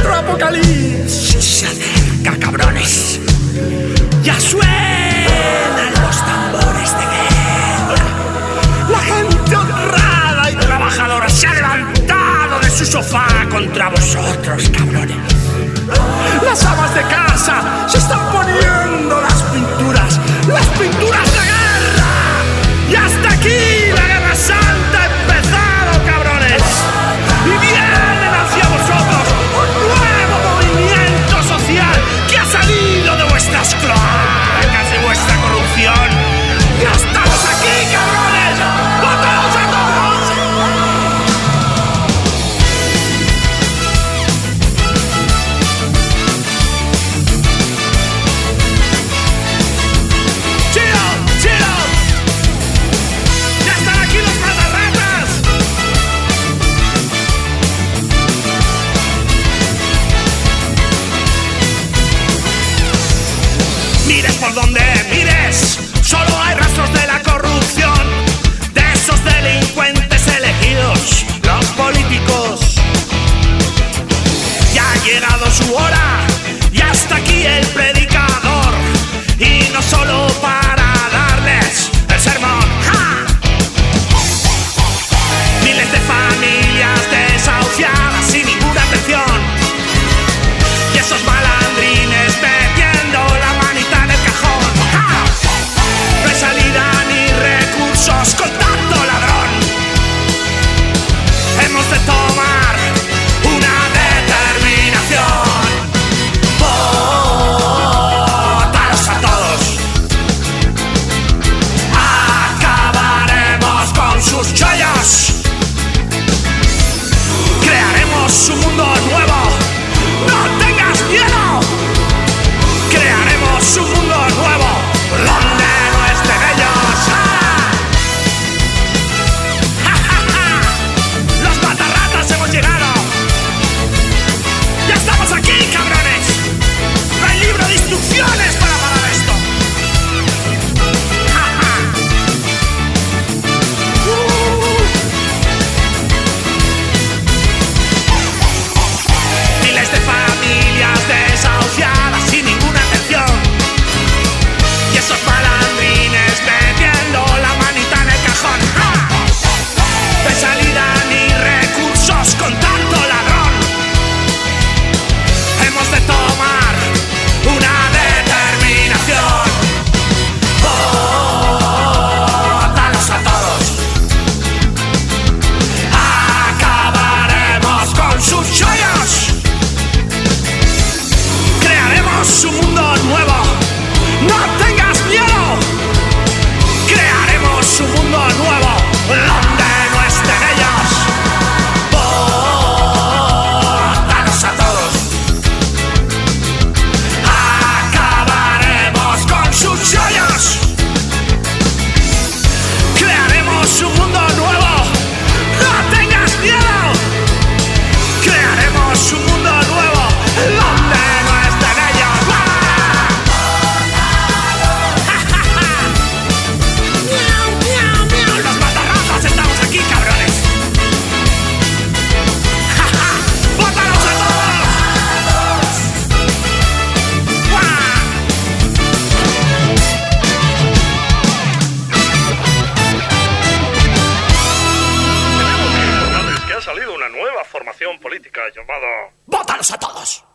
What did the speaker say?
Nuestro apocalipsis se acerca, cabrones. Ya suenan los tambores de guerra. La gente honrada y trabajadora se ha levantado de su sofá contra vosotros, cabrones. Las amas de casa se están poniendo las pinturas de guerra. Y hasta aquí la guerra santa ha empezado, cabrones. Y vienen hacia vosotros un nuevo movimiento social que ha salido de vuestras cloacas y vuestra corrupción. ¡Ya estamos aquí, cabrones! ¡Votaos a todos! ¡Chido! ¡Chido! ¡Ya están aquí los matarratas! Mires por donde mires, solo hay rastros de la corrupción, de esos delincuentes elegidos, los políticos. Ya ha llegado su hora, y hasta aquí el predicador, y no solo para darles el sermón. ¡Ja! Miles de familias desahuciadas sin ninguna atención, y esos malandrines metiendo la manita en el cajón. ¡Ja! No hay salida ni recursos con tanto ladrón. Hemos de tomar una determinación. Votaros a todos. Acabaremos con sus chollos. Crearemos un mundo nuevo. ¡No tengas miedo! Crearemos un mundo nuevo donde no estén ellos. ¡Ah! ¡Ja, ja, ja! ¡Los matarratas hemos llegado! ¡Ya estamos aquí, cabrones! ¡No hay libro de instrucciones para parar esto! ¡Ja, ja! Miles de familias desahuciadas sin ninguna atención, y esos malandrines metiendo la manita en el cajón. ¡Ja! No hay salida ni recursos con tanto ladrón. Hemos de tomar una determinación. Votalos a todos. Acabaremos con sus chollos. Crearemos un mundo nuevo. ¡No tengas miedo! Crearemos un mundo nuevo donde no estén ellos. Votaros a todos. Acabaremos con sus chollos. Crearemos un mundo nuevo. ¡No tengas miedo! Crearemos un mundo nuevo donde no estén ellos. ¡Ah! ¡Ja, ja, ja! ¡Miau, miau, miau! ¡Los matarrazas estamos aquí, cabrones! ¡Ja, ja! ¡Bótalos a todos! ¡Guau! Que ha salido una nueva formación política llamada ¡Bótalos a todos!